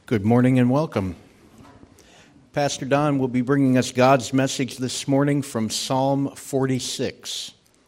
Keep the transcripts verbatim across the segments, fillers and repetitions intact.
Good morning and welcome. Pastor Don will be bringing us God's message this morning from Psalm forty-six.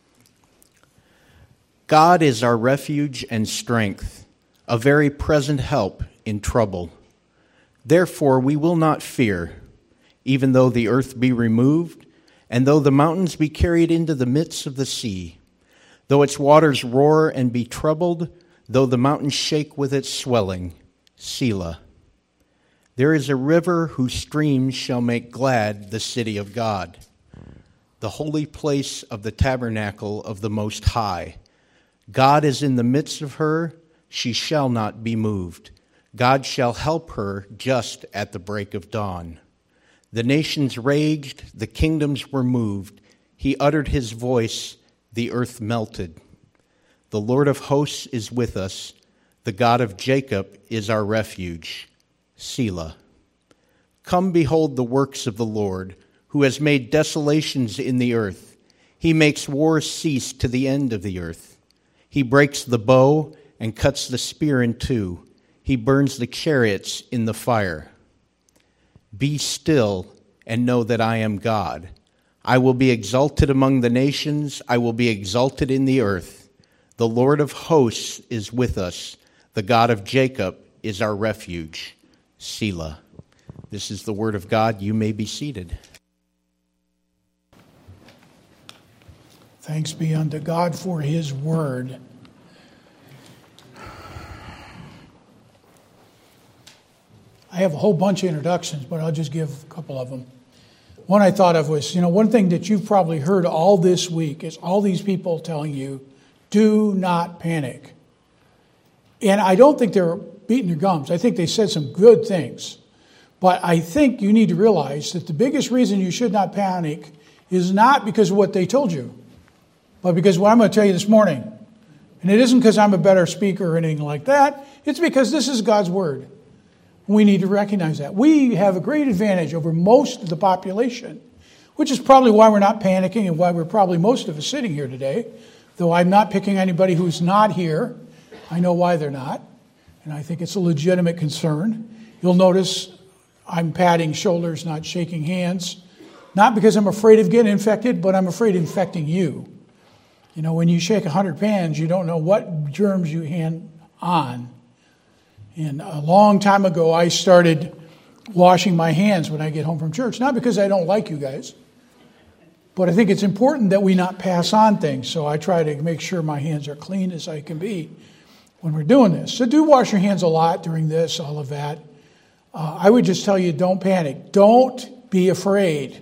God is our refuge and strength, a very present help in trouble. Therefore we will not fear, even though the earth be removed, and though the mountains be carried into the midst of the sea, though its waters roar and be troubled, though the mountains shake with its swelling. Selah. There is a river whose streams shall make glad the city of God, the holy place of the tabernacle of the Most High. God is in the midst of her, she shall not be moved. God shall help her just at the break of dawn. The nations raged, the kingdoms were moved. He uttered his voice, the earth melted. The Lord of hosts is with us. The God of Jacob is our refuge. Selah. Come behold the works of the Lord, who has made desolations in the earth. He makes wars cease to the end of the earth. He breaks the bow and cuts the spear in two. He burns the chariots in the fire. Be still and know that I am God. I will be exalted among the nations. I will be exalted in the earth. The Lord of hosts is with us. The God of Jacob is our refuge. Selah. This is the word of God. You may be seated. Thanks be unto God for his word. I have a whole bunch of introductions, but I'll just give a couple of them. One I thought of was, you know, one thing that you've probably heard all this week is all these people telling you, do not panic. And I don't think they're beating their gums. I think they said some good things. But I think you need to realize that the biggest reason you should not panic is not because of what they told you, but because of what I'm going to tell you this morning. And it isn't because I'm a better speaker or anything like that. It's because this is God's word. We need to recognize that. We have a great advantage over most of the population, which is probably why we're not panicking and why we're probably most of us sitting here today. Though I'm not picking anybody who's not here. I know why they're not. And I think it's a legitimate concern. You'll notice I'm patting shoulders, not shaking hands. Not because I'm afraid of getting infected, but I'm afraid of infecting you. You know, when you shake one hundred pans, you don't know what germs you hand on. And a long time ago, I started washing my hands when I get home from church. Not because I don't like you guys, but I think it's important that we not pass on things. So I try to make sure my hands are clean as I can be when we're doing this. So do wash your hands a lot during this, all of that. Uh, I would just tell you, don't panic. Don't be afraid.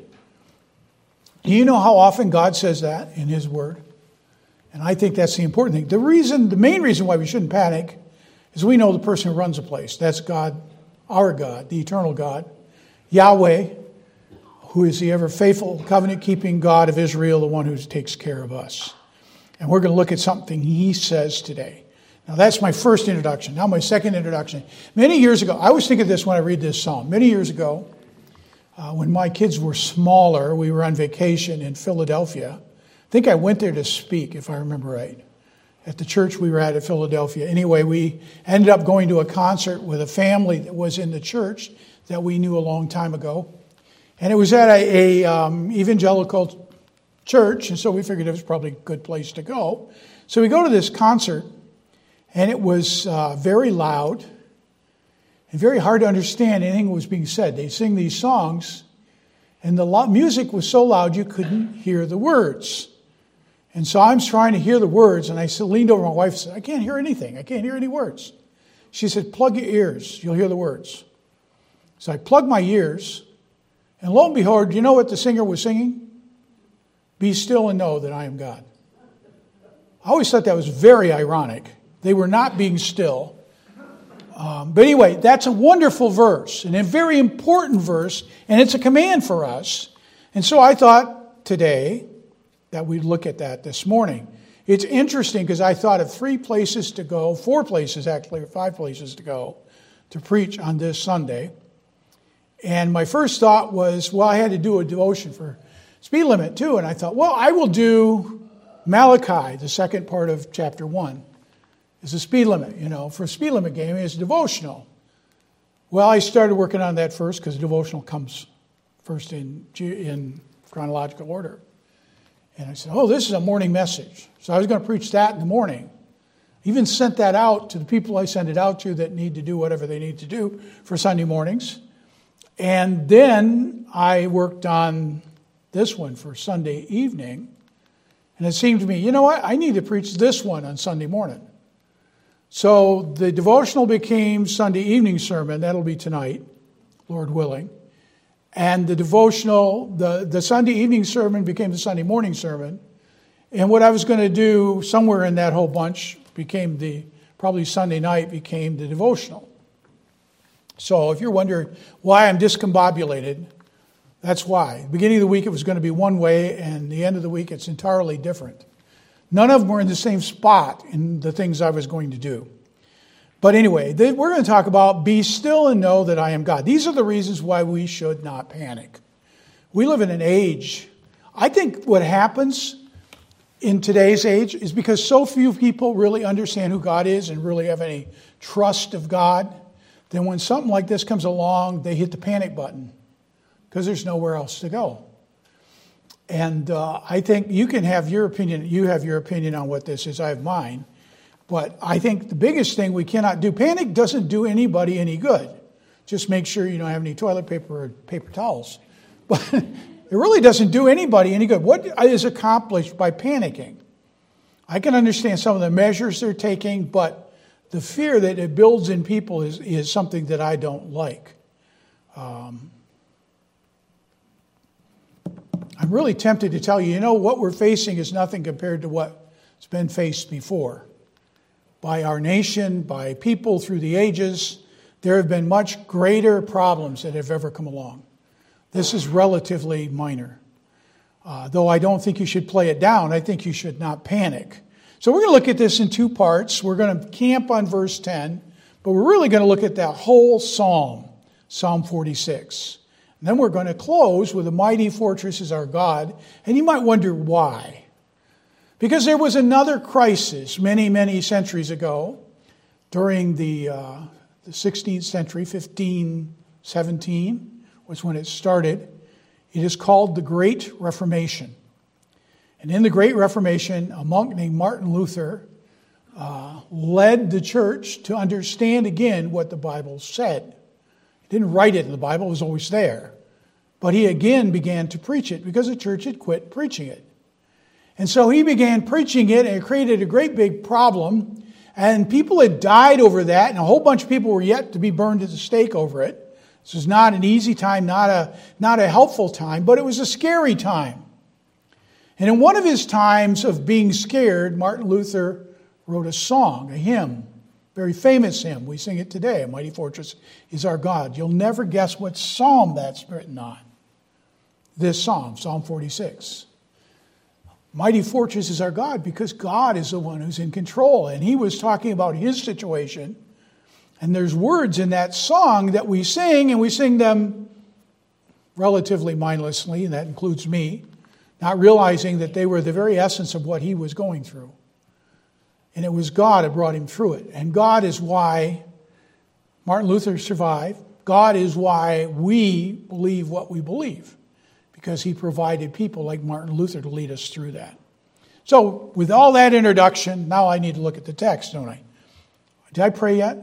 Do you know how often God says that in his word? And I think that's the important thing. The reason, the main reason why we shouldn't panic is we know the person who runs the place. That's God, our God, the eternal God. Yahweh, who is the ever-faithful, covenant-keeping God of Israel, the one who takes care of us. And we're going to look at something he says today. Now, that's my first introduction. Now, my second introduction. Many years ago, I always think of this when I read this psalm. Many years ago, uh, when my kids were smaller, we were on vacation in Philadelphia. I think I went there to speak, if I remember right, at the church we were at at Philadelphia. Anyway, we ended up going to a concert with a family that was in the church that we knew a long time ago. And it was at a, a um, evangelical church, and so we figured it was probably a good place to go. So we go to this concert, and it was uh, very loud and very hard to understand anything that was being said. They sing these songs, and the lo- music was so loud you couldn't hear the words. And so I'm trying to hear the words, and I leaned over to my wife and said, I can't hear anything. I can't hear any words. She said, plug your ears. You'll hear the words. So I plugged my ears, and lo and behold, do you know what the singer was singing? Be still and know that I am God. I always thought that was very ironic. They were not being still. Um, but anyway, that's a wonderful verse, and a very important verse, and it's a command for us. And so I thought today that we'd look at that this morning. It's interesting because I thought of three places to go, four places actually, or five places to go to preach on this Sunday. And my first thought was, well, I had to do a devotion for speed limit too. And I thought, well, I will do Malachi, the second part of chapter one. It's a speed limit, you know. For a speed limit game, it's devotional. Well, I started working on that first because the devotional comes first in, in chronological order. And I said, oh, this is a morning message. So I was going to preach that in the morning. Even sent that out to the people I send it out to that need to do whatever they need to do for Sunday mornings. And then I worked on this one for Sunday evening. And it seemed to me, you know what? I need to preach this one on Sunday morning. So the devotional became Sunday evening sermon. That'll be tonight, Lord willing. And the devotional, the, the Sunday evening sermon became the Sunday morning sermon. And what I was going to do somewhere in that whole bunch became the, probably Sunday night became the devotional. So if you're wondering why I'm discombobulated, that's why. The beginning of the week it was going to be one way, and the end of the week it's entirely different. None of them were in the same spot in the things I was going to do. But anyway, we're going to talk about be still and know that I am God. These are the reasons why we should not panic. We live in an age, I think what happens in today's age is because so few people really understand who God is and really have any trust of God, then when something like this comes along, they hit the panic button because there's nowhere else to go. And uh, I think you can have your opinion. You have your opinion on what this is. I have mine. But I think the biggest thing we cannot do, panic doesn't do anybody any good. Just make sure you don't have any toilet paper or paper towels. But it really doesn't do anybody any good. What is accomplished by panicking? I can understand some of the measures they're taking, but the fear that it builds in people is, is something that I don't like. Um, I'm really tempted to tell you, you know, what we're facing is nothing compared to what's been faced before. By our nation, by people through the ages, there have been much greater problems that have ever come along. This is relatively minor. Uh, though I don't think you should play it down, I think you should not panic. So we're going to look at this in two parts. We're going to camp on verse ten, but we're really going to look at that whole psalm, Psalm forty-six. And then we're going to close with a mighty fortress is our God. And you might wonder why. Because there was another crisis many, many centuries ago during the, uh, the sixteenth century, fifteen seventeen was when it started. It is called the Great Reformation. And in the Great Reformation, a monk named Martin Luther uh, led the church to understand again what the Bible said. He didn't write it in the Bible, it was always there. But he again began to preach it because the church had quit preaching it. And so he began preaching it, and it created a great big problem. And people had died over that, and a whole bunch of people were yet to be burned at the stake over it. This was not an easy time, not a, not a helpful time, but it was a scary time. And in one of his times of being scared, Martin Luther wrote a song, a hymn, very famous hymn. We sing it today, A Mighty Fortress is Our God. You'll never guess what psalm that's written on. This psalm, Psalm forty-six. Mighty fortress is our God because God is the one who's in control. And he was talking about his situation. And there's words in that song that we sing, and we sing them relatively mindlessly, and that includes me, not realizing that they were the very essence of what he was going through. And it was God that brought him through it. And God is why Martin Luther survived. God is why we believe what we believe. Because he provided people like Martin Luther to lead us through that. So, with all that introduction, now I need to look at the text, don't I? Did I pray yet?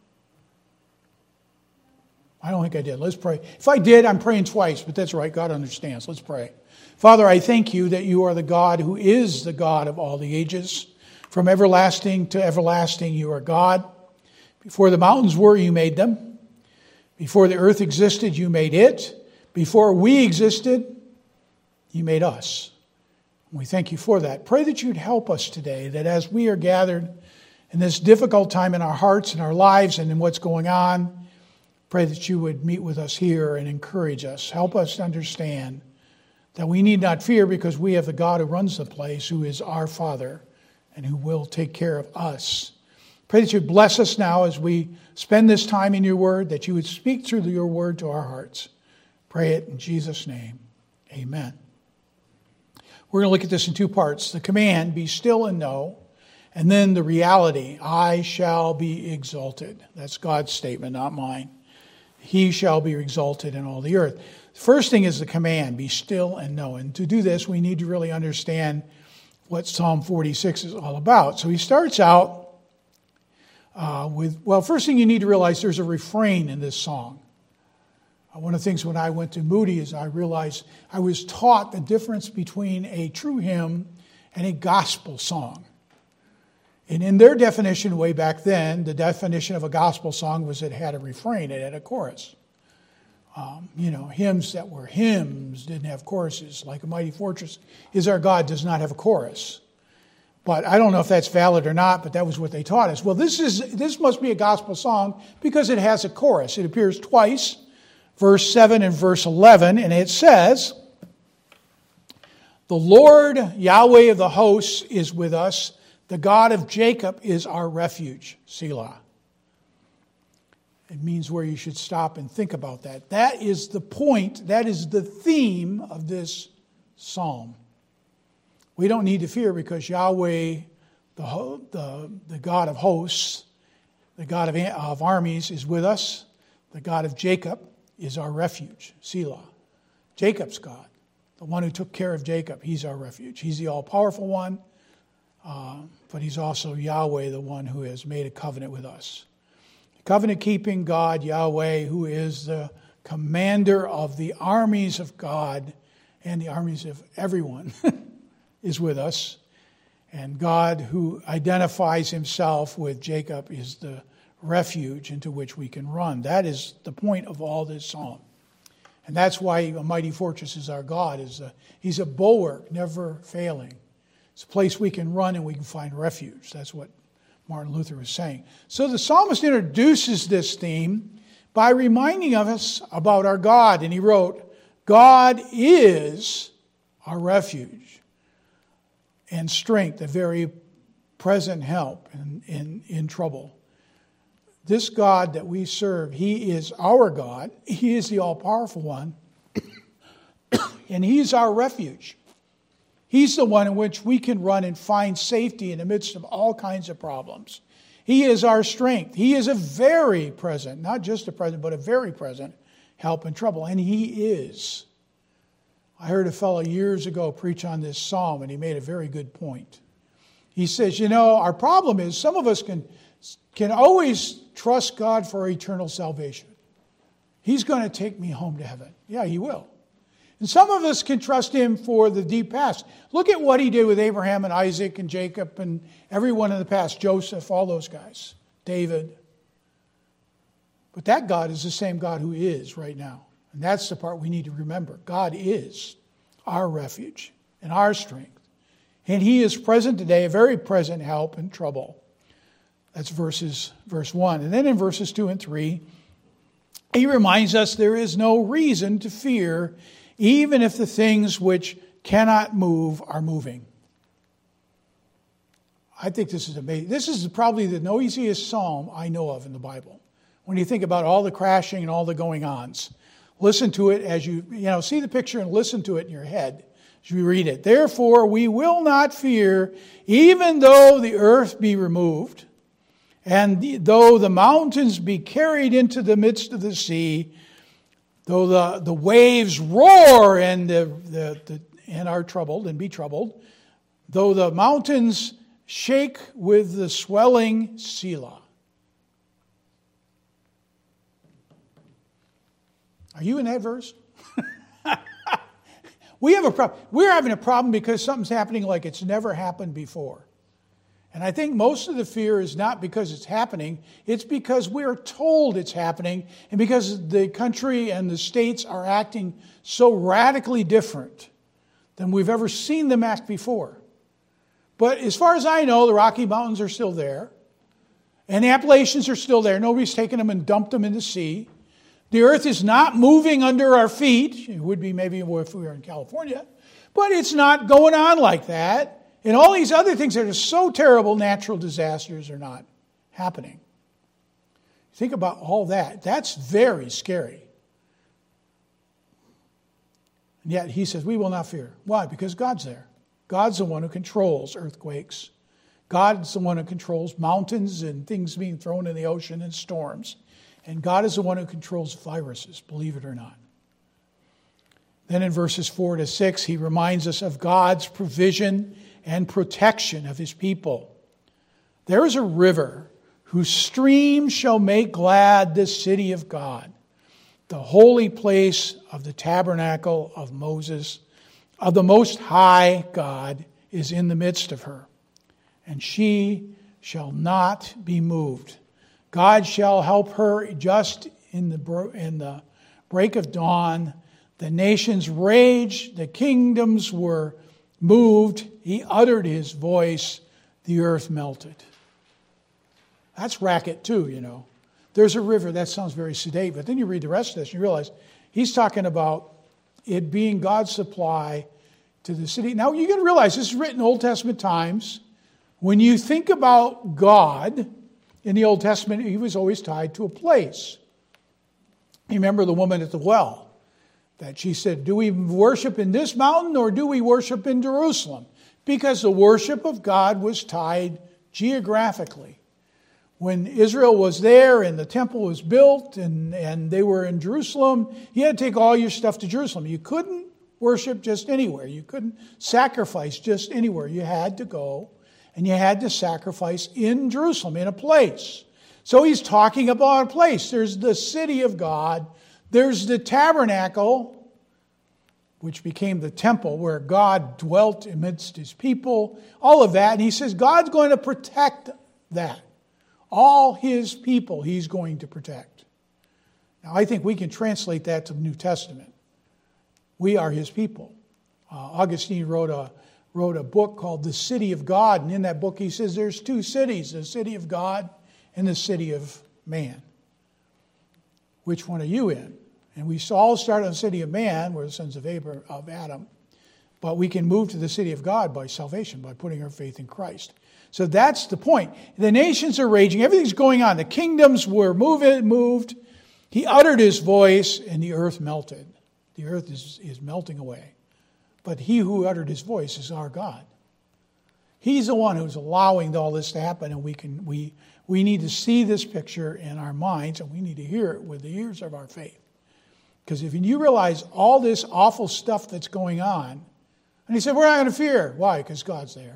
I don't think I did. Let's pray. If I did, I'm praying twice, but that's right. God understands. Let's pray. Father, I thank you that you are the God who is the God of all the ages. From everlasting to everlasting, you are God. Before the mountains were, you made them. Before the earth existed, you made it. Before we existed, you made us. We thank you for that. Pray that you'd help us today, that as we are gathered in this difficult time in our hearts and our lives and in what's going on, pray that you would meet with us here and encourage us. Help us to understand that we need not fear because we have the God who runs the place, who is our Father and who will take care of us. Pray that you'd bless us now as we spend this time in your word, that you would speak through your word to our hearts. Pray it in Jesus' name. Amen. We're going to look at this in two parts. The command, be still and know, and then the reality, I shall be exalted. That's God's statement, not mine. he shall be exalted in all the earth. First thing is the command, be still and know. And to do this, we need to really understand what Psalm forty-six is all about. So he starts out uh, with, well, first thing you need to realize there's a refrain in this song. Uh, one of the things when I went to Moody is I realized I was taught the difference between a true hymn and a gospel song. And in their definition way back then, the definition of a gospel song was it had a refrain, it had a chorus. Um, you know, hymns that were hymns didn't have choruses, like A Mighty Fortress Is Our God does not have a chorus. But I don't know if that's valid or not, but that was what they taught us. Well, this is this must be a gospel song because it has a chorus. It appears twice, verse seven and verse eleven, and it says, "The Lord Yahweh of the hosts is with us. The God of Jacob is our refuge." Selah. It means where you should stop and think about that. That is the point, that is the theme of this psalm. We don't need to fear because Yahweh, the, the, the God of hosts, the God of, of armies is with us. The God of Jacob is our refuge. Selah. Jacob's God, the one who took care of Jacob, he's our refuge. He's the all-powerful one, uh, but he's also Yahweh, the one who has made a covenant with us. Covenant-keeping God, Yahweh, who is the commander of the armies of God and the armies of everyone, is with us. And God, who identifies himself with Jacob, is the refuge into which we can run. That is the point of all this psalm. And that's why A Mighty Fortress Is Our God. Is a, he's a bulwark, never failing. It's a place we can run and we can find refuge. That's what Martin Luther was saying. So the psalmist introduces this theme by reminding us about our God. And he wrote, God is our refuge and strength, a very present help in, in, in trouble. This God that we serve, he is our God. He is the all-powerful one. And he's our refuge. He's the one in which we can run and find safety in the midst of all kinds of problems. He is our strength. He is a very present, not just a present, but a very present help in trouble. And he is. I heard a fellow years ago preach on this psalm, and he made a very good point. He says, you know, our problem is some of us can, can always trust God for eternal salvation. He's going to take me home to heaven. Yeah, he will. And some of us can trust him for the deep past. Look at what he did with Abraham and Isaac and Jacob and everyone in the past, Joseph, all those guys, David. But that God is the same God who is right now. And that's the part we need to remember. God is our refuge and our strength. And he is present today, a very present help in trouble. That's verses, verse one. And then in verses two and three, he reminds us there is no reason to fear even if the things which cannot move are moving. I think this is amazing. This is probably the noisiest psalm I know of in the Bible. When you think about all the crashing and all the going-ons, listen to it as you, you know, see the picture and listen to it in your head as you read it. Therefore, we will not fear, even though the earth be removed, and though the mountains be carried into the midst of the sea, though the, the waves roar and, the, the, the, and are troubled and be troubled, though the mountains shake with the swelling Selah. Are you in that verse? we have a problem. We're having a problem because something's happening like it's never happened before. And I think most of the fear is not because it's happening. It's because we're told it's happening and because the country and the states are acting so radically different than we've ever seen them act before. But as far as I know, the Rocky Mountains are still there. And the Appalachians are still there. Nobody's taken them and dumped them in the sea. The earth is not moving under our feet. It would be maybe if we were in California. But it's not going on like that. And all these other things that are so terrible, natural disasters, are not happening. Think about all that. That's very scary. And yet he says, we will not fear. Why? Because God's there. God's the one who controls earthquakes. God's the one who controls mountains and things being thrown in the ocean and storms. And God is the one who controls viruses, believe it or not. Then in verses four to six, he reminds us of God's provision and protection of his people. There is a river whose stream shall make glad the city of God, the holy place of the tabernacle of Moses, of the Most High God is in the midst of her, and she shall not be moved. God shall help her just in the in the break of dawn. The nations raged, the kingdoms were moved. He uttered his voice, the earth melted. That's racket too, you know. There's a river, that sounds very sedate, but then you read the rest of this and you realize he's talking about it being God's supply to the city. Now you got to realize this is written in Old Testament times. When you think about God in the Old Testament, he was always tied to a place. You remember the woman at the well, that she said, do we worship in this mountain or do we worship in Jerusalem? Because the worship of God was tied geographically. When Israel was there and the temple was built and, and they were in Jerusalem, you had to take all your stuff to Jerusalem. You couldn't worship just anywhere. You couldn't sacrifice just anywhere. You had to go and you had to sacrifice in Jerusalem, in a place. So he's talking about a place. There's the city of God. There's the tabernacle, which became the temple where God dwelt amidst his people. All of that. And he says God's going to protect that. All his people he's going to protect. Now I think we can translate that to the New Testament. We are his people. Uh, Augustine wrote a, wrote a book called The City of God. And in that book he says there's two cities, the city of God and the city of man. Which one are you in? And we all start on the city of man, we're the sons of Abraham, of Adam. But we can move to the city of God by salvation, by putting our faith in Christ. So that's the point. The nations are raging. Everything's going on. The kingdoms were moved. moved. He uttered his voice, and the earth melted. The earth is, is melting away. But he who uttered his voice is our God. He's the one who's allowing all this to happen, and we can we we need to see this picture in our minds, and we need to hear it with the ears of our faith. Because if you realize all this awful stuff that's going on, and he said, we're not going to fear. Why? Because God's there.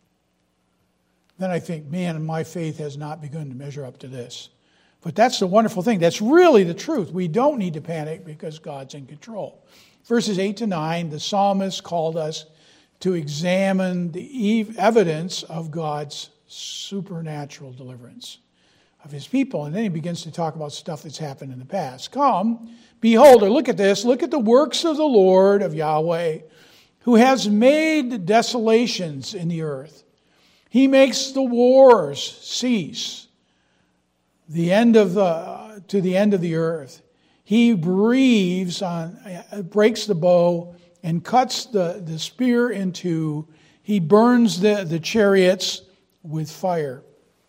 Then I think, man, my faith has not begun to measure up to this. But that's the wonderful thing. That's really the truth. We don't need to panic because God's in control. Verses eight to nine, the psalmist called us to examine the evidence of God's supernatural deliverance of his people. And then he begins to talk about stuff that's happened in the past. Come, behold, or look at this. Look at the works of the Lord, of Yahweh, who has made desolations in the earth. He makes the wars cease, the end of the to the end of the earth. He breathes on, breaks the bow and cuts the, the spear in two. He burns the, the chariots with fire.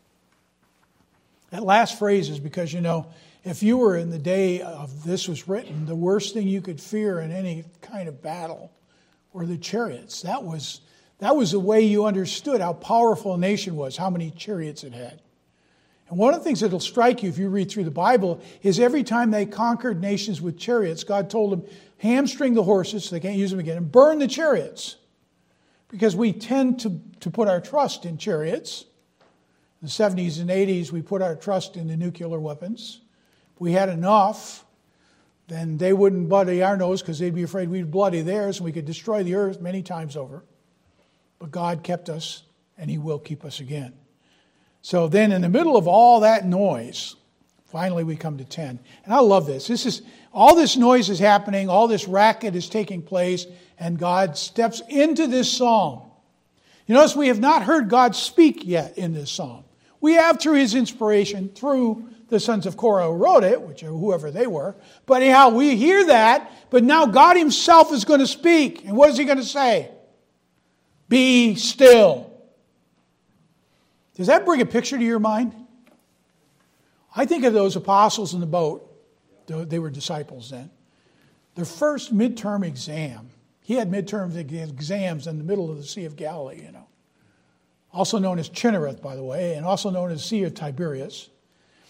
That last phrase is because, you know, if you were in the day of this was written, the worst thing you could fear in any kind of battle were the chariots. That was That was the way you understood how powerful a nation was, how many chariots it had. And one of the things that will strike you if you read through the Bible is every time they conquered nations with chariots, God told them, hamstring the horses so they can't use them again, and burn the chariots. Because we tend to, to put our trust in chariots. In the seventies and eighties, we put our trust in the nuclear weapons. If we had enough, then they wouldn't bloody our nose because they'd be afraid we'd bloody theirs and we could destroy the earth many times over. But God kept us, and he will keep us again. So then in the middle of all that noise, finally we come to ten. And I love this. This is all this noise is happening, all this racket is taking place, and God steps into this psalm. You notice we have not heard God speak yet in this psalm. We have through his inspiration, through the sons of Korah who wrote it, which are whoever they were. But anyhow, we hear that, but now God himself is going to speak. And what is he going to say? Be still. Does that bring a picture to your mind? I think of those apostles in the boat. They were disciples then. Their first midterm exam. He had midterm exams in the middle of the Sea of Galilee, you know. Also known as Chinnereth, by the way, and also known as Sea of Tiberias.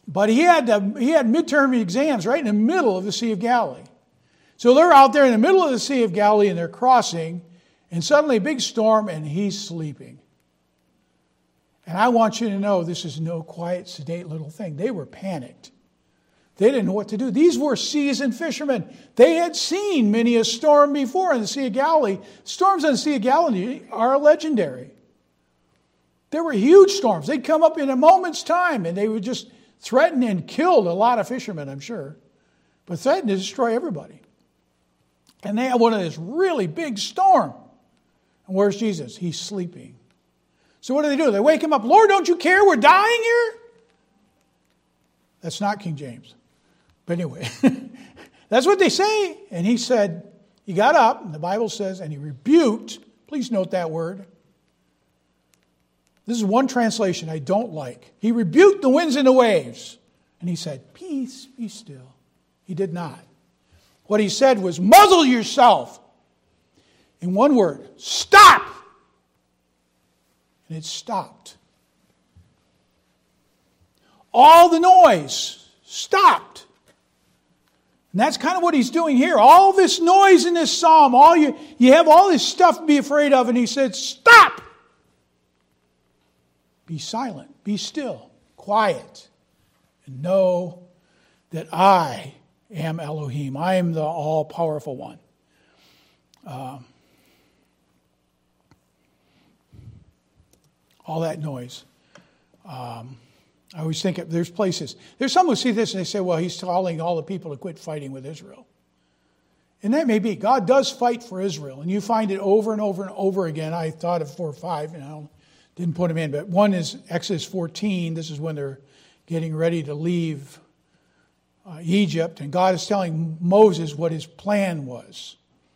But he had to, he had midterm exams right in the middle of the Sea of Galilee. So they're out there in the middle of the Sea of Galilee and they're crossing, and suddenly a big storm and he's sleeping. And I want you to know this is no quiet, sedate little thing. They were panicked. They didn't know what to do. These were seasoned fishermen. They had seen many a storm before in the Sea of Galilee. Storms on the Sea of Galilee are legendary. There were huge storms. They'd come up in a moment's time and they would just threaten and killed a lot of fishermen, I'm sure. But threatened to destroy everybody. And they had one of this really big storm. And where's Jesus? He's sleeping. So what do they do? They wake him up. Lord, don't you care? We're dying here? That's not King James. But anyway, that's what they say. And he said, he got up, and the Bible says, and he rebuked. Please note that word. This is one translation I don't like. He rebuked the winds and the waves. And he said, peace, be still. He did not. What he said was, muzzle yourself. In one word, stop. And it stopped. All the noise stopped. And that's kind of what he's doing here. All this noise in this psalm, all you, you have all this stuff to be afraid of, and he said, stop! Be silent, be still, quiet, and know that I am Elohim. I am the all-powerful one. Um, all that noise. Um, I always think of, there's places, there's some who see this and they say, well, he's telling all the people to quit fighting with Israel. And that may be. God does fight for Israel. And you find it over and over and over again. I thought of four or five, you know, didn't put them in. But one is Exodus fourteen. This is when they're getting ready to leave uh, Egypt. And God is telling Moses what his plan was.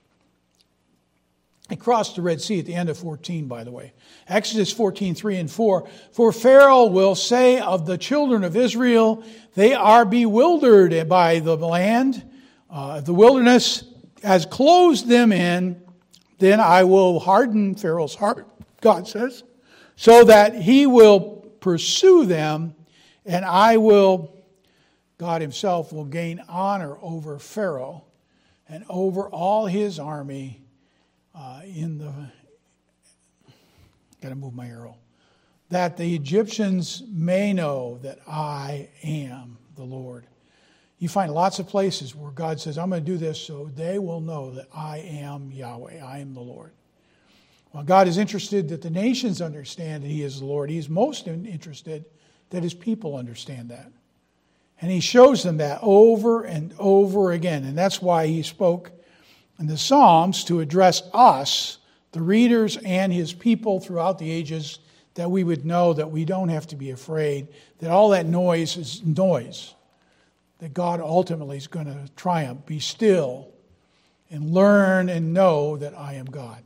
They crossed the Red Sea at the end of fourteen, by the way. Exodus fourteen, three and four. For Pharaoh will say of the children of Israel, they are bewildered by the land. Uh, the wilderness has closed them in. Then I will harden Pharaoh's heart, God says, so that he will pursue them, and I will, God himself will gain honor over Pharaoh and over all his army. Uh, in the, got to move my arrow, that the Egyptians may know that I am the Lord. You find lots of places where God says, I'm going to do this so they will know that I am Yahweh, I am the Lord. Well, God is interested that the nations understand that he is the Lord. He's most interested that his people understand that. And he shows them that over and over again. And that's why he spoke in the Psalms to address us, the readers and his people throughout the ages, that we would know that we don't have to be afraid, that all that noise is noise, that God ultimately is going to triumph. Be still and learn and know that I am God.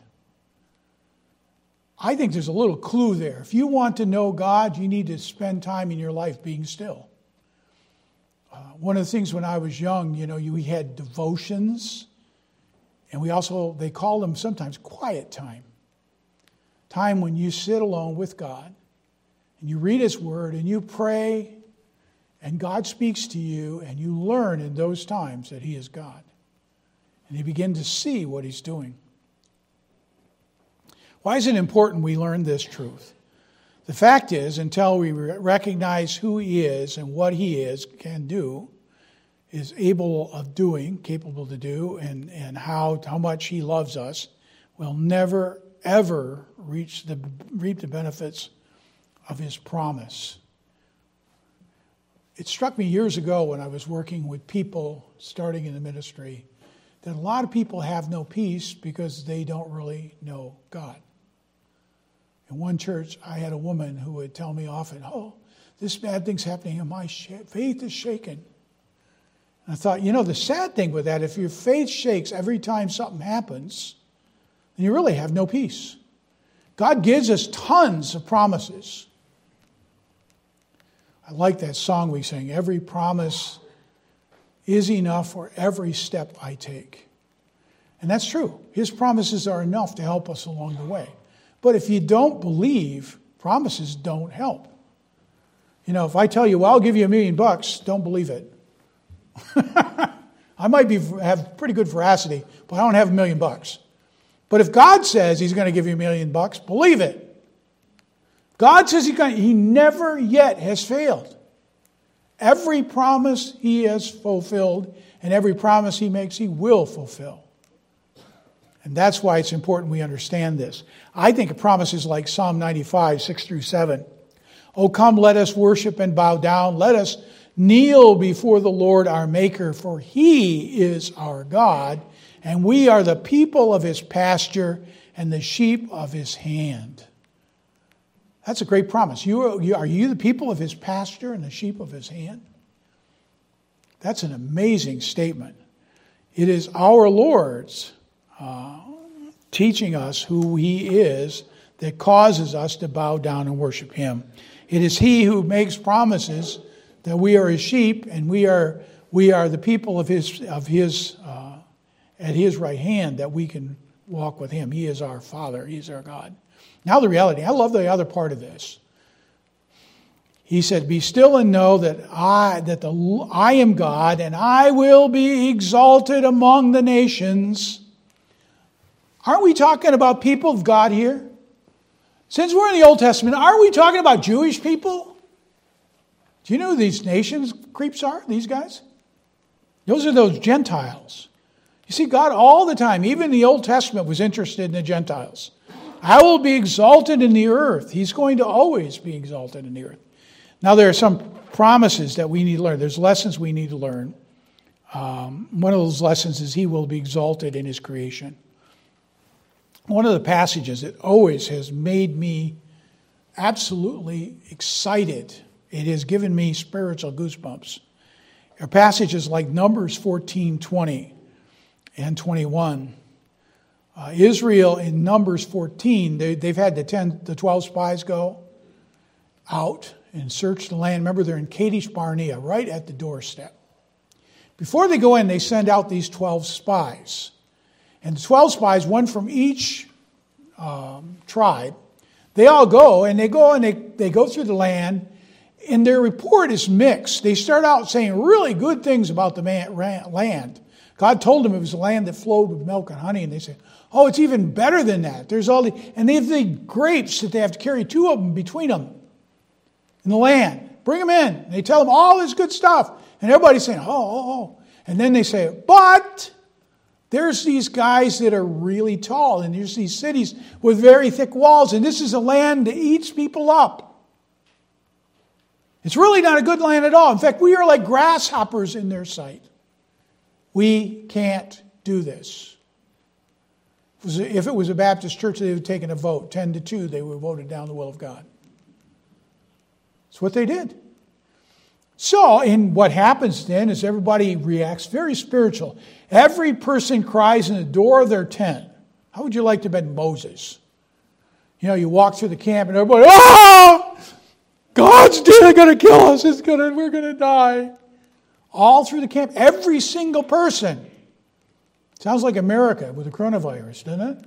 I think there's a little clue there. If you want to know God, you need to spend time in your life being still. Uh, one of the things when I was young, you know, you, we had devotions. And we also, they call them sometimes quiet time. Time when you sit alone with God and you read his word and you pray and God speaks to you and you learn in those times that he is God. And you begin to see what he's doing. Why is it important we learn this truth? The fact is, until we recognize who he is and what he is, can do, is able of doing, capable to do, and, and how, how much he loves us, we'll never, ever reach the, reap the benefits of his promise. It struck me years ago when I was working with people starting in the ministry that a lot of people have no peace because they don't really know God. In one church, I had a woman who would tell me often, oh, this bad thing's happening and my faith is shaken. I thought, you know, the sad thing with that, if your faith shakes every time something happens, then you really have no peace. God gives us tons of promises. I like that song we sang, every promise is enough for every step I take. And that's true. His promises are enough to help us along the way. But if you don't believe, promises don't help. You know, if I tell you, well, I'll give you a million bucks, don't believe it. I might be have pretty good veracity, but I don't have a million bucks. But if God says He's going to give you a million bucks, believe it. God says He's going to, He never yet has failed. Every promise He has fulfilled, and every promise He makes, He will fulfill. And that's why it's important we understand this. I think of promises like Psalm ninety-five, six through seven. Oh, come, let us worship and bow down. Let us kneel before the Lord our Maker, for He is our God, and we are the people of His pasture and the sheep of His hand. That's a great promise. You are, you, are you the people of His pasture and the sheep of His hand? That's an amazing statement. It is our Lord's uh, teaching us who He is that causes us to bow down and worship Him. It is He who makes promises that we are His sheep and we are we are the people of His of His uh, at His right hand, that we can walk with Him. He is our Father. He is our God. Now the reality. I love the other part of this. He said, "Be still and know that I that the I am God, and I will be exalted among the nations." Aren't we talking about people of God here? Since we're in the Old Testament, aren't we talking about Jewish people? Do you know who these nations creeps are, these guys? Those are those Gentiles. You see, God all the time, even in the Old Testament, was interested in the Gentiles. I will be exalted in the earth. He's going to always be exalted in the earth. Now, there are some promises that we need to learn. There's lessons we need to learn. Um, one of those lessons is He will be exalted in His creation. One of the passages that always has made me absolutely excited, it has given me spiritual goosebumps, are passages like Numbers fourteen, twenty and twenty-one. Uh, Israel in Numbers fourteen, they, they've had the ten, the twelve spies go out and search the land. Remember, they're in Kadesh Barnea, right at the doorstep. Before they go in, they send out these twelve spies. And the twelve spies, one from each um, tribe, they all go, and they go and they, they go through the land, and their report is mixed. They start out saying really good things about the man, land. God told them it was a land that flowed with milk and honey, and they say, oh, it's even better than that. There's all the, and they have the grapes that they have to carry two of them between them in the land. Bring them in. And they tell them all this good stuff. And everybody's saying, oh, oh, oh. And then they say, but there's these guys that are really tall, and there's these cities with very thick walls, and this is a land that eats people up. It's really not a good land at all. In fact, we are like grasshoppers in their sight. We can't do this. If it was a Baptist church, they would have taken a vote. Ten to two, they would have voted down the will of God. That's what they did. So, and what happens then is everybody reacts very spiritual. Every person cries in the door of their tent. How would you like to have been Moses? You know, you walk through the camp and everybody, oh, God's going to kill us. It's gonna, we're going to die. All through the camp, every single person. Sounds like America with the coronavirus, doesn't it?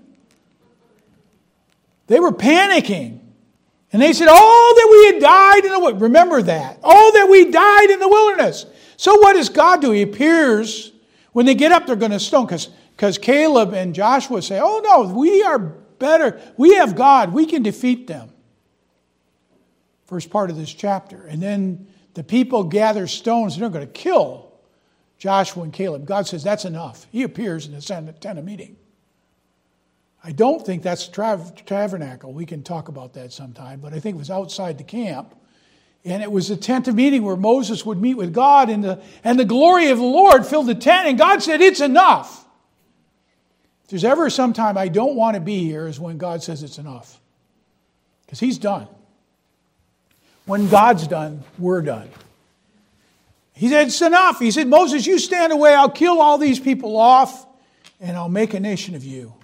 They were panicking. And they said, oh, that we had died in the wilderness. Remember that. Oh, that we died in the wilderness. So what does God do? He appears. When they get up, they're going to stone. Because Caleb and Joshua say, oh, no, we are better. We have God. We can defeat them. First part of this chapter. And then the people gather stones and they're going to kill Joshua and Caleb. God says, that's enough. He appears in the tent of meeting. I don't think that's the tabernacle. We can talk about that sometime. But I think it was outside the camp. And it was a tent of meeting where Moses would meet with God. And the, and the glory of the Lord filled the tent. And God said, it's enough. If there's ever some time I don't want to be here is when God says it's enough. Because He's done. When God's done, we're done. He said, it's enough. He said, Moses, you stand away. I'll kill all these people off. And I'll make a nation of you.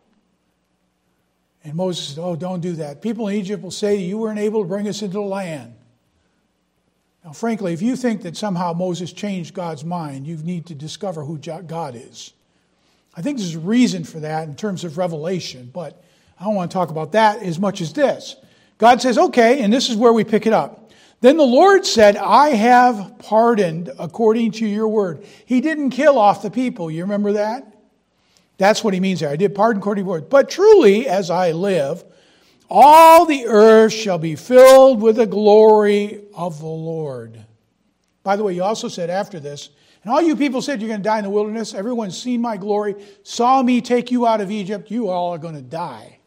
And Moses said, oh, don't do that. People in Egypt will say, you weren't able to bring us into the land. Now, frankly, if you think that somehow Moses changed God's mind, you need to discover who God is. I think there's a reason for that in terms of revelation, but I don't want to talk about that as much as this. God says, okay, and this is where we pick it up. Then the Lord said, I have pardoned according to your word. He didn't kill off the people. You remember that? That's what he means there. I did pardon according to your word. But truly, as I live, all the earth shall be filled with the glory of the Lord. By the way, he also said after this, and all you people said you're going to die in the wilderness. Everyone's seen my glory, saw me take you out of Egypt. You all are going to die.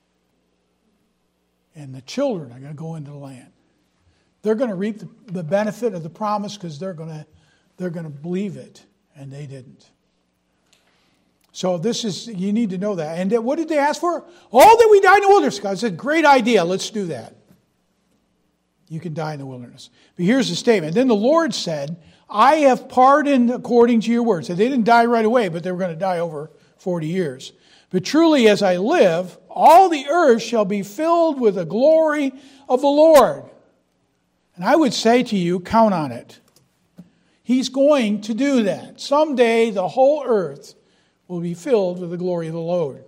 And the children are going to go into the land. They're going to reap the, the benefit of the promise because they're going to they're going to believe it, and they didn't. So this is, you need to know that. And what did they ask for? Oh, that we die in the wilderness. God said, great idea, let's do that. You can die in the wilderness. But here's the statement. Then the Lord said, I have pardoned according to your word. So they didn't die right away, but they were going to die over forty years. But truly as I live, all the earth shall be filled with the glory of the Lord. And I would say to you, count on it. He's going to do that. Someday the whole earth will be filled with the glory of the Lord.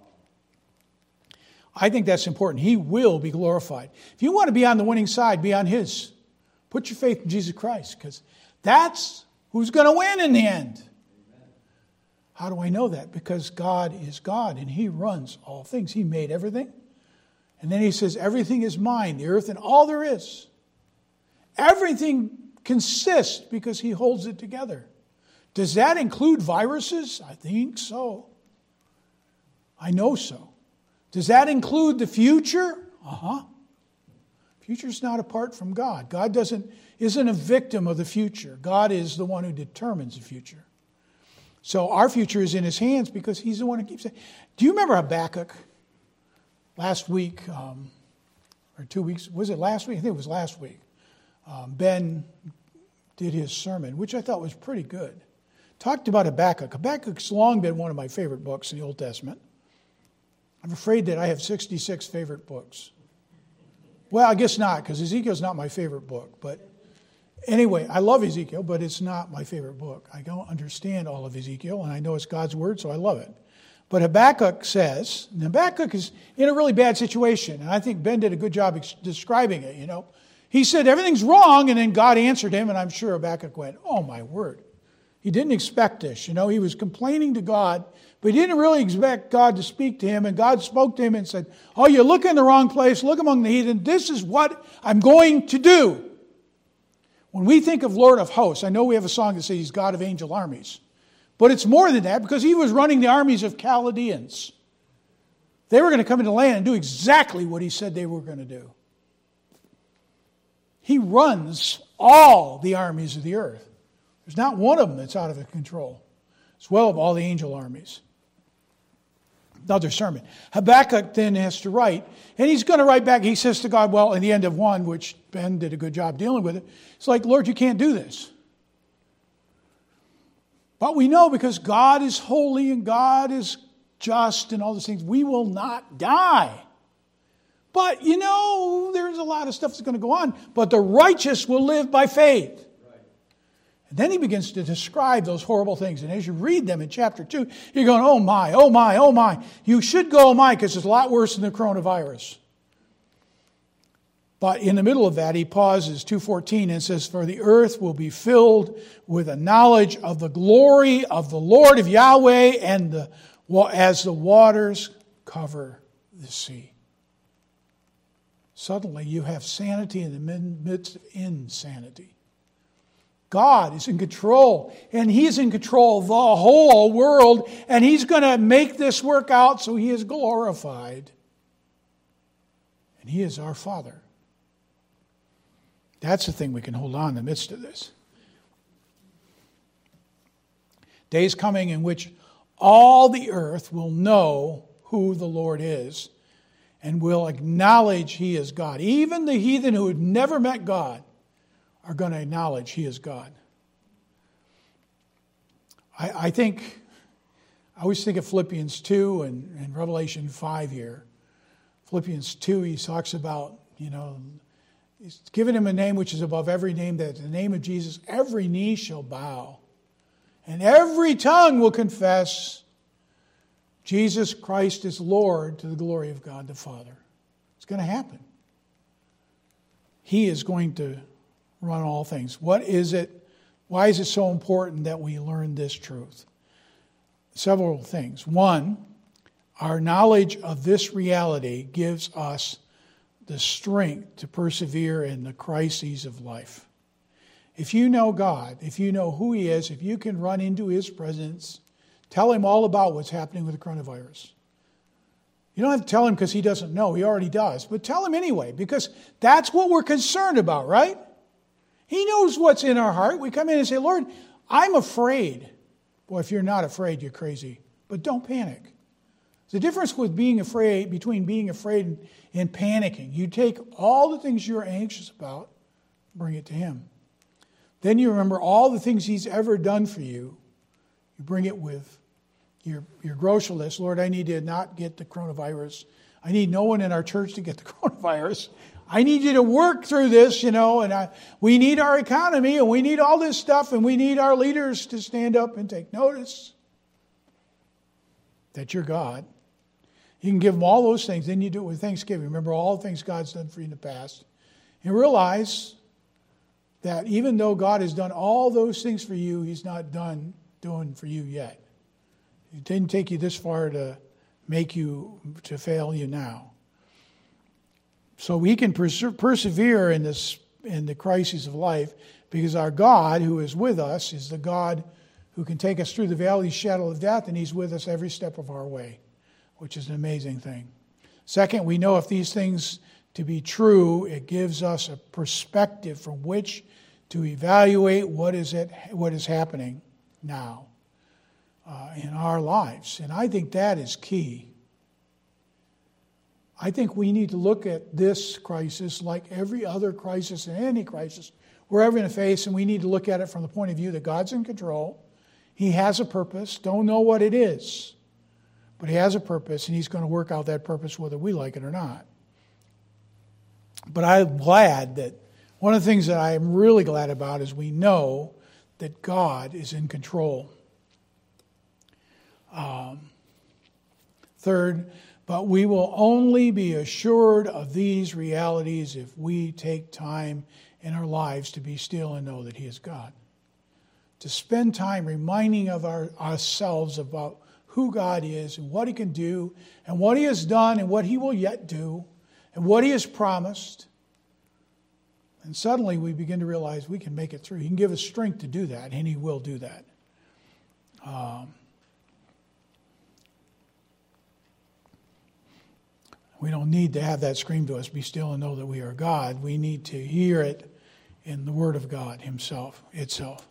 I think that's important. He will be glorified. If you want to be on the winning side, be on His. Put your faith in Jesus Christ, because that's who's going to win in the end. How do I know that? Because God is God and He runs all things. He made everything. And then He says, everything is mine, the earth and all there is. Everything consists because He holds it together. Does that include viruses? I think so. I know so. Does that include the future? Uh-huh. Future's not apart from God. God doesn't isn't a victim of the future. God is the one who determines the future. So our future is in His hands because He's the one who keeps it. Do you remember Habakkuk? Last week, um, or two weeks, was it last week? I think it was last week. Um, Ben did his sermon, which I thought was pretty good. Talked about Habakkuk. Habakkuk's long been one of my favorite books in the Old Testament. I'm afraid that I have sixty-six favorite books. Well, I guess not, because Ezekiel's not my favorite book. But anyway, I love Ezekiel, but it's not my favorite book. I don't understand all of Ezekiel, and I know it's God's word, so I love it. But Habakkuk says, and Habakkuk is in a really bad situation, and I think Ben did a good job ex- describing it, you know. He said everything's wrong, and then God answered him, and I'm sure Habakkuk went, oh my word. He didn't expect this, you know. He was complaining to God, but he didn't really expect God to speak to him, and God spoke to him and said, oh, you look in the wrong place, look among the heathen, this is what I'm going to do. When we think of Lord of hosts, I know we have a song that says He's God of angel armies, but it's more than that because He was running the armies of Chaldeans. They were going to come into the land and do exactly what He said they were going to do. He runs all the armies of the earth. There's not one of them that's out of His control, as well as all the angel armies. Another sermon. Habakkuk then has to write, and he's going to write back. He says to God, well, in the end of one, which Ben did a good job dealing with it, it's like, Lord, you can't do this. But we know because God is holy and God is just and all those things, we will not die. But, you know, there's a lot of stuff that's going to go on. But the righteous will live by faith. Right. And then he begins to describe those horrible things. And as you read them in chapter two, you're going, oh my, oh my, oh my. You should go, oh my, because it's a lot worse than the coronavirus. But in the middle of that, he pauses, two fourteen, and says, for the earth will be filled with a knowledge of the glory of the Lord of Yahweh, and the, as the waters cover the sea. Suddenly you have sanity in the midst of insanity. God is in control, and He's in control of the whole world, and He's going to make this work out so He is glorified. And He is our Father. That's the thing we can hold on in the midst of this. Days coming in which all the earth will know who the Lord is, and will acknowledge He is God. Even the heathen who had never met God are going to acknowledge He is God. I, I think, I always think of Philippians two and, and Revelation five here. Philippians two, he talks about, you know, He's given Him a name which is above every name, that in the name of Jesus every knee shall bow, and every tongue will confess Jesus Christ is Lord, to the glory of God the Father. It's going to happen. He is going to run all things. What is it? Why is it so important that we learn this truth? Several things. One, our knowledge of this reality gives us the strength to persevere in the crises of life. If you know God, if you know who He is, if you can run into His presence, tell Him all about what's happening with the coronavirus. You don't have to tell Him because He doesn't know. He already does. But tell Him anyway, because that's what we're concerned about, right? He knows what's in our heart. We come in and say, Lord, I'm afraid. Boy, if you're not afraid, you're crazy. But don't panic. The difference with being afraid, between being afraid and, and panicking, you take all the things you're anxious about, bring it to Him. Then you remember all the things He's ever done for you. You bring it with your, your grocery list. Lord, I need to not get the coronavirus. I need no one in our church to get the coronavirus. I need you to work through this, you know, and I, we need our economy, and we need all this stuff, and we need our leaders to stand up and take notice that you're God. You can give Him all those things. Then you do it with thanksgiving. Remember all the things God's done for you in the past. And realize that even though God has done all those things for you, He's not done doing for you yet. It didn't take you this far to make you, to fail you now. So we can perse- persevere in this, in the crises of life, because our God who is with us is the God who can take us through the valley shadow of death, and He's with us every step of our way, which is an amazing thing. Second, we know if these things to be true, it gives us a perspective from which to evaluate what is it, what is happening now uh, in our lives. And I think that is key. I think we need to look at this crisis like every other crisis and any crisis we're ever going to face, and we need to look at it from the point of view that God's in control. He has a purpose. Don't know what it is, but He has a purpose, and He's going to work out that purpose whether we like it or not. But I'm glad that one of the things that I'm really glad about is we know that God is in control. Um, third, but we will only be assured of these realities if we take time in our lives to be still and know that He is God. To spend time reminding of our, ourselves about who God is and what He can do and what He has done and what He will yet do and what He has promised. And suddenly we begin to realize we can make it through. He can give us strength to do that, and He will do that. Um, we don't need to have that scream to us, be still and know that we are God. We need to hear it in the Word of God Himself, itself.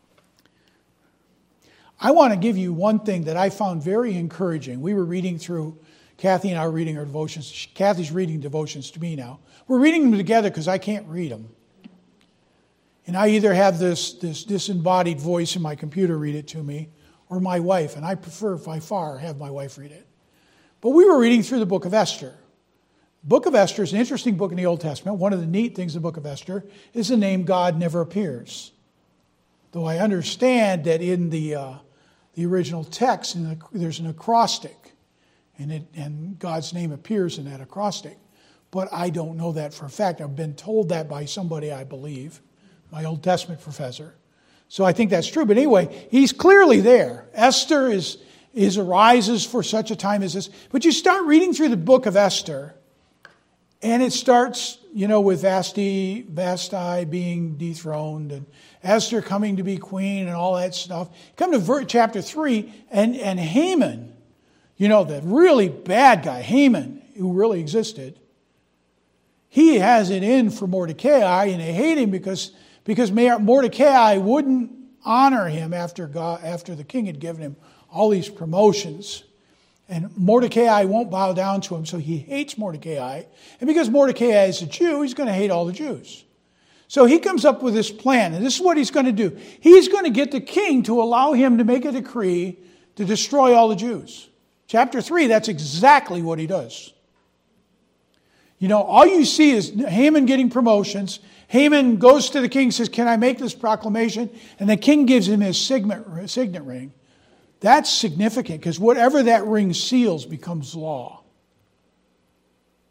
I want to give you one thing that I found very encouraging. We were reading through, Kathy and I are reading our devotions. Kathy's reading devotions to me now. We're reading them together because I can't read them. And I either have this, this disembodied voice in my computer read it to me, or my wife, and I prefer by far have my wife read it. But we were reading through the book of Esther. The book of Esther is an interesting book in the Old Testament. One of the neat things in the book of Esther is the name God never appears. Though I understand that in the uh, the original text, in the, there's an acrostic, and, it, and God's name appears in that acrostic. But I don't know that for a fact. I've been told that by somebody, I believe, my Old Testament professor. So I think that's true. But anyway, He's clearly there. Esther is, is arises for such a time as this. But you start reading through the book of Esther, and it starts, you know, with Vashti, Vashti being dethroned, and Esther coming to be queen and all that stuff. Come to ver- chapter three, and, and Haman, you know, the really bad guy, Haman, who really existed, he has it in for Mordecai, and they hate him because, because Mordecai wouldn't honor him after God, after the king had given him all these promotions. And Mordecai won't bow down to him, so he hates Mordecai. And because Mordecai is a Jew, he's going to hate all the Jews. So he comes up with this plan, and this is what he's going to do. He's going to get the king to allow him to make a decree to destroy all the Jews. Chapter three, that's exactly what he does. You know, all you see is Haman getting promotions. Haman goes to the king and says, can I make this proclamation? And the king gives him his signet, signet ring. That's significant because whatever that ring seals becomes law.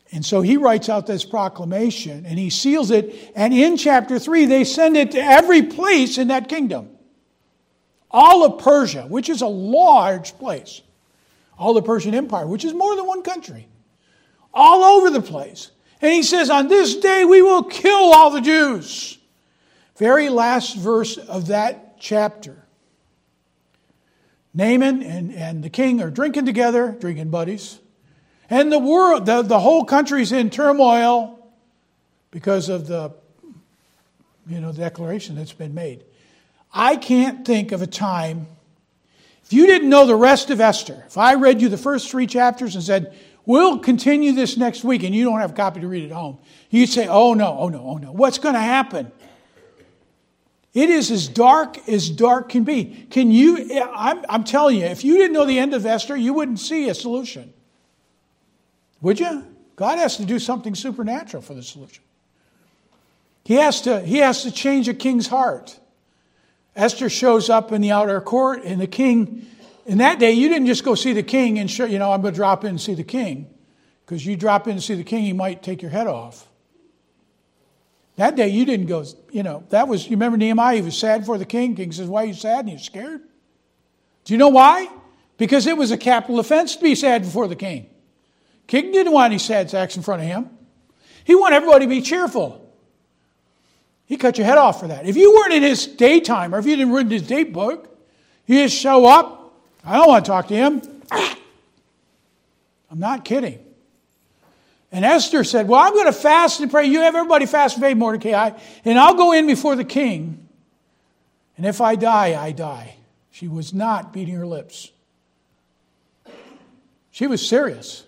And so he writes out this proclamation and he seals it. And in chapter three, they send it to every place in that kingdom. All of Persia, which is a large place. All the Persian Empire, which is more than one country. All over the place. And he says, on this day we will kill all the Jews. Very last verse of that chapter. Naaman and, and the king are drinking together, drinking buddies. And the world, the, the whole country's in turmoil because of the, you know, declaration that's been made. I can't think of a time, if you didn't know the rest of Esther, if I read you the first three chapters and said, we'll continue this next week, and you don't have a copy to read at home, you'd say, oh no, oh no, oh no, what's going to happen? It is as dark as dark can be. Can you, I'm, I'm telling you, if you didn't know the end of Esther, you wouldn't see a solution. Would you? God has to do something supernatural for the solution. He has to, he has to change a king's heart. Esther shows up in the outer court, and the king, in that day, you didn't just go see the king and show, you know, I'm going to drop in and see the king. Because you drop in and see the king, he might take your head off. That day, you didn't go, you know, that was, you remember Nehemiah, he was sad for the king. King says, why are you sad? And he was scared. Do you know why? Because it was a capital offense to be sad before the king. King didn't want any sad sacks in front of him. He wanted everybody to be cheerful. He cut your head off for that. If you weren't in his daytime, or if you didn't read his date book, you just show up. I don't want to talk to him. I'm not kidding. And Esther said, well, I'm going to fast and pray. You have everybody fast and pray, Mordecai, and I'll go in before the king. And if I die, I die. She was not beating her lips. She was serious.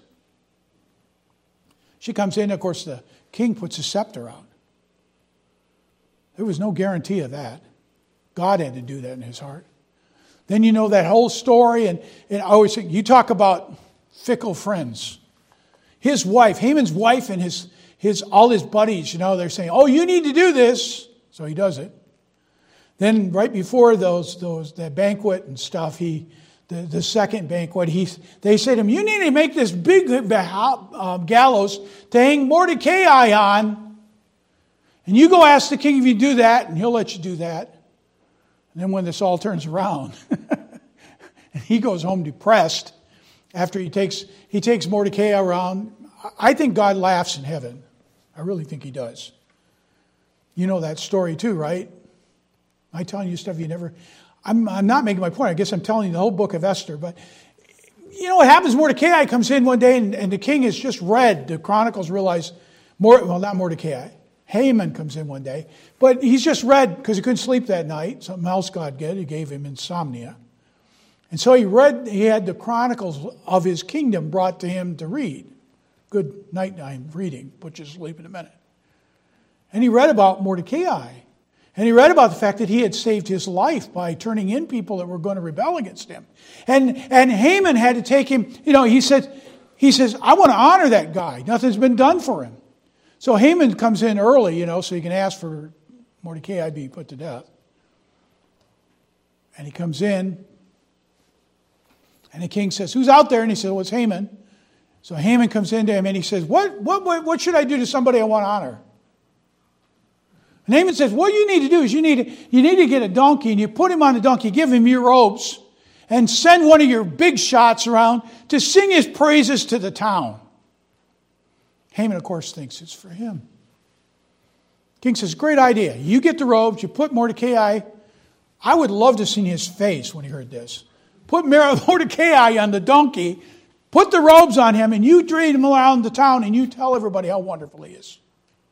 She comes in, of course, the king puts a scepter out. There was no guarantee of that. God had to do that in his heart. Then you know that whole story, and, and I always think, you talk about fickle friends. His wife, Haman's wife and his, his all his buddies, you know, they're saying, oh, you need to do this. So he does it. Then right before those those that banquet and stuff, he the, the second banquet, he they say to him, you need to make this big uh, gallows to hang Mordecai on. And you go ask the king if you do that, and he'll let you do that. And then when this all turns around, and he goes home depressed after he takes he takes Mordecai around. I think God laughs in heaven. I really think he does. You know that story too, right? Am I telling you stuff you never... I'm, I'm not making my point. I guess I'm telling you the whole book of Esther. But you know what happens? Mordecai comes in one day, and, and the king has just read. The Chronicles realize... More, well, not Mordecai. Haman comes in one day. But he's just read, because he couldn't sleep that night. Something else God did. He gave him insomnia. And so he read, he had the Chronicles of his kingdom brought to him to read. Good nighttime reading, put you to sleep in a minute. And he read about Mordecai. And he read about the fact that he had saved his life by turning in people that were going to rebel against him. And and Haman had to take him, you know, he said, he says, I want to honor that guy. Nothing's been done for him. So Haman comes in early, you know, so he can ask for Mordecai be put to death. And he comes in. And the king says, who's out there? And he says, well, it's Haman. So Haman comes into him and he says, what, what, what, what should I do to somebody I want to honor? And Haman says, what you need to do is you need to, you need to get a donkey and you put him on the donkey, give him your robes, and send one of your big shots around to sing his praises to the town. Haman, of course, thinks it's for him. King says, great idea. You get the robes, you put Mordecai. I would love to see his face when he heard this. Put Mordecai on the donkey, put the robes on him, and you drag him around the town and you tell everybody how wonderful he is.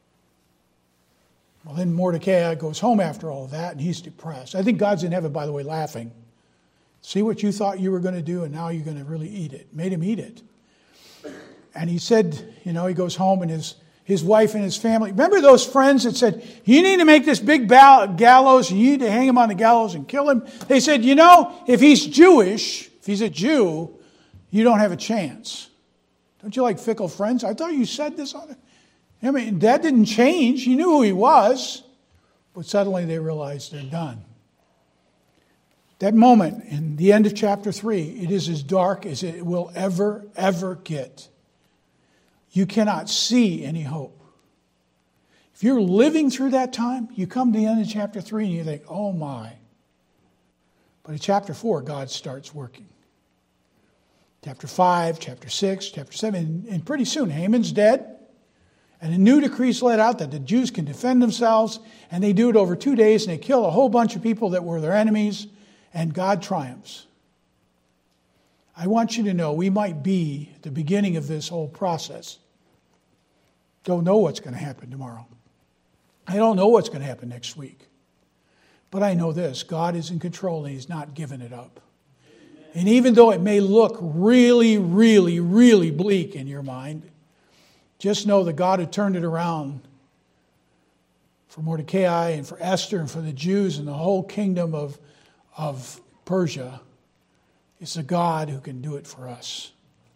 Well, then Mordecai goes home after all of that, and he's depressed. I think God's in heaven, by the way, laughing. See what you thought you were going to do, and now you're going to really eat it. Made him eat it. And he said, you know, he goes home, and his, his wife and his family. Remember those friends that said, you need to make this big gallows, and you need to hang him on the gallows and kill him? They said, you know, if he's Jewish, if he's a Jew, you don't have a chance. Don't you like fickle friends? I thought you said this on it. I mean, that didn't change. You knew who he was. But suddenly they realized they're done. That moment in the end of chapter three, it is as dark as it will ever, ever get. you cannot see any hope. If you're living through that time, you come to the end of chapter three and you think, oh my. But in chapter four, God starts working. Chapter five, chapter six, chapter seven, and pretty soon Haman's dead. And a new decree is let out that the Jews can defend themselves, and they do it over two days, and they kill a whole bunch of people that were their enemies, and God triumphs. I want you to know we might be at the beginning of this whole process. Don't know what's going to happen tomorrow. I don't know what's going to happen next week. But I know this, God is in control and He's not giving it up. And even though it may look really, really, really bleak in your mind, just know that God had turned it around for Mordecai and for Esther and for the Jews and the whole kingdom of, of Persia. It's a God who can do it for us.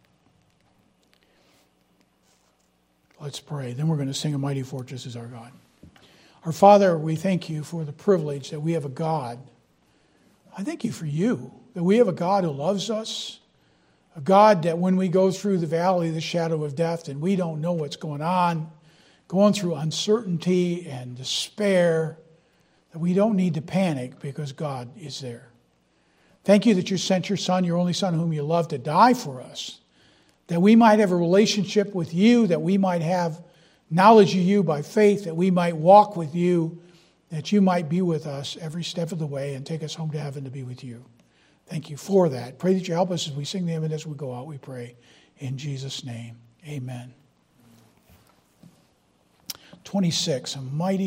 Let's pray. Then we're going to sing A Mighty Fortress Is Our God. Our Father, we thank you for the privilege that we have a God. I thank you for you, that we have a God who loves us. A God that when we go through the valley of the shadow of death and we don't know what's going on, going through uncertainty and despair, that we don't need to panic because God is there. Thank you that you sent your Son, your only Son, whom you love, to die for us, that we might have a relationship with you, that we might have knowledge of you by faith, that we might walk with you, that you might be with us every step of the way and take us home to heaven to be with you. Thank you for that. Pray that you help us as we sing the hymn and as we go out, we pray. In Jesus' name, amen. twenty-six, a mighty